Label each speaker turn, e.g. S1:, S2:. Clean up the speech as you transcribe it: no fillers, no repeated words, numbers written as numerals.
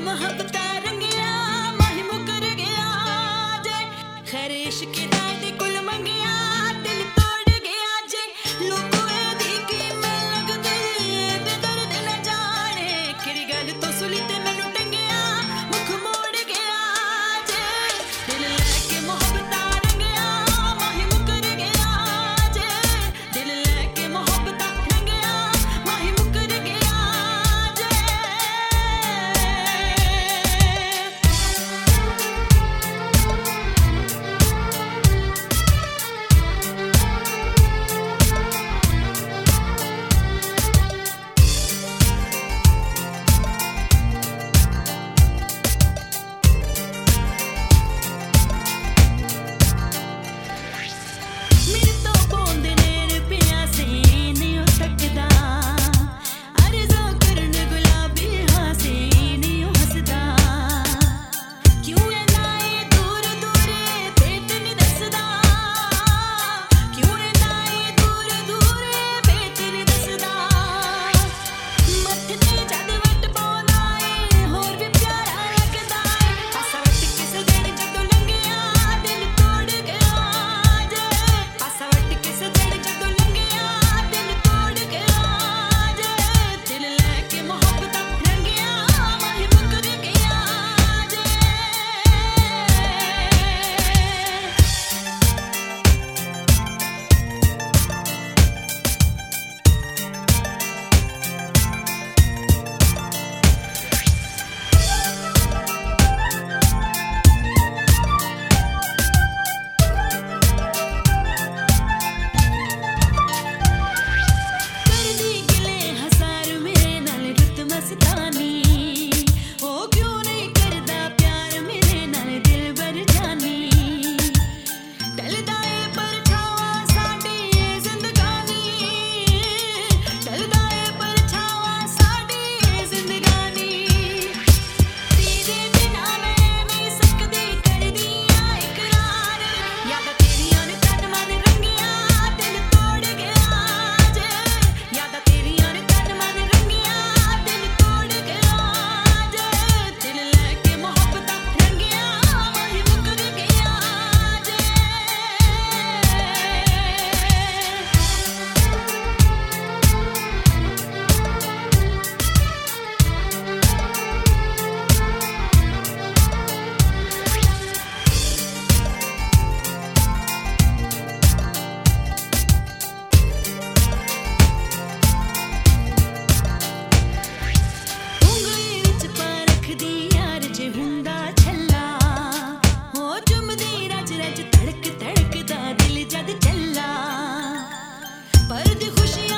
S1: ਮੁਹੱਬਤਾਂ ਰੰਗਿਆ ਮਾਹੀ ਮੁਕਰ ਗਿਆ ਜੇ ਖੈਰ ਇਸ਼ਕ ਦਾ ਦੇ ਕੁਲ ਮੰਗਿਆ ਦਿਲ ਤੋੜ ਗਿਆ ਜੇ ਲੋਕੋ ਇਹਦੀ ਕਿਵੇਂ ਲੱਗਦੀ ਤੇ ਦਰਦ ਨਾ ਜਾਣੇ ਕਿਹੜੀ ਗੱਲ ਤੋਂ ਸੁਲੀ ਤੇ ਮੈਨੂੰ ਟੰਗਿਆ ਮੁਖ ਮੋੜ ਗਿਆ ਜੇ ਦਿਲ ਲੈ ਕੇ ਮੁਹੱਬਤਾਂ ਰੰਗਿਆ ਮਾਹੀ ਮੁਕਰ ਗਿਆ ਜੇ ਦਿਲ ਲੈ ਕੇ ਮੁਹੱਬਤਾਂ ਰੰਗਿਆ ਮਾਹੀ ਮੁਕਰ ਗਿਆ ਮੇਰੇ ਤੋਂ ਬੋਂਦ ਨੇਰ ਪਿਆ ਸੀ ਨੀ ਉਹ ਤੱਕਦਾ ਅਰਜ਼ੋਂ ਕਰਨ ਗੁਲਾਬੀ ਹਾਸੇ ਨੀ ਉਹ ਹੱਸਦਾ ਕਿਉਂ ਇੰਨਾ ਏ ਦੂਰ ਦੂਰ ਭੇਤ ਨੀ ਦੱਸਦਾ ਕਿਉਂ ਇੰਨਾ ਏ ਦੂਰ ਦੂਰ ਭੇਤ ਨੀ ਦੱਸਦਾ ਮੱਥੇ ਤੇ ਜਦ ਵੱਟ ਪਾਉਂਦਾ ਏ ਹੋਰ ਵੀ ਪਿਆਰਾ ਲੱਗਦਾ ਏ ਆਸਾ ਵੱਟ ਕਿਸ ਦਿਨ ਜਦੋਂ ਲੰਘਿਆ ਦਿਲ ਤੋੜ ਗਿਆ ਜੇ ਆਸਾ ਵੱਟ ਕਿਸ ਦਿਨ ਜਦੋਂ ਲੰਘਿਆ ਦਿਲ ਤੋੜ ਗਿਆ ਜੇ ਦਿਲ ਲੈ ਕੇ ਮੁਹੱਬਤਾਂ ਰੰਗਿਆ ਮਾਹੀ ਮੁਕਰ ਗਿਆ ਜੇ ਕਰਦੀ ਗਿਲੇ ਹਜ਼ਾਰ ਮੇਰੇ ਨਾਲ ਰੁੱਤ ਮਸਤਾਨੀ ਉਹ ਕਿਉਂ ਨਹੀਂ ਕਰਦਾ ਪਿਆਰ ਮੇਰੇ ਨਾਲ ਦਿਲਬਰ ਜਾਨੀ ਢਲਦਾ ਏ ਪਰਛਾਵਾਂ ਸਾਡੀ ਏ ਜ਼ਿੰਦਗਾਨੀ ਢਲਦਾ ਏ ਪਰਛਾਵਾਂ ਸਾਡੀ ਏ ਜ਼ਿੰਦਗਾਨੀ ਤੇਰੇ ਬਿਨਾਂ ਮੈਂ ਨਹੀਂ ਸਕਦੀ ਕਰਦੀ ਆ ਇਕਰਾਰ ਯਾਦਾਂ ਤੇਰੀਆਂ ਨੇ ਤਨ ਮਨ ਰੰਗਿਆ ਦਿਲ ਤੋੜ ਗਿਆ ਜੇ ਯਾਦਾਂ ਤੇਰੀਆਂ ਨੇ ਤਨ ਮਨ ਰੰਗਿਆ ਦਿਲ ਤੋੜ ਗਿਆ ਜੇ ਦਿਲ ਲੈ ਕੇ ਮੁਹੱਬਤਾਂ ਰੰਗਿਆ ਮਾਹੀ ਮੁਕਰ ਗਿਆ ਜੇ ਉਂਗਲੀ ਵਿੱਚ ਪਾ ਰੱਖਦੀ ਯਾਰ ਜੇ ਹੁੰਦਾ ਛੱਲਾ ਹੋ ਚੁੰਮਦੀ ਰਜ ਰਜ ਧੜਕ ਧੜਕਦਾ ਦਿਲ ਜਦ ਚੱਲਾ ਪਰਦੀ ਖੁਸ਼ੀ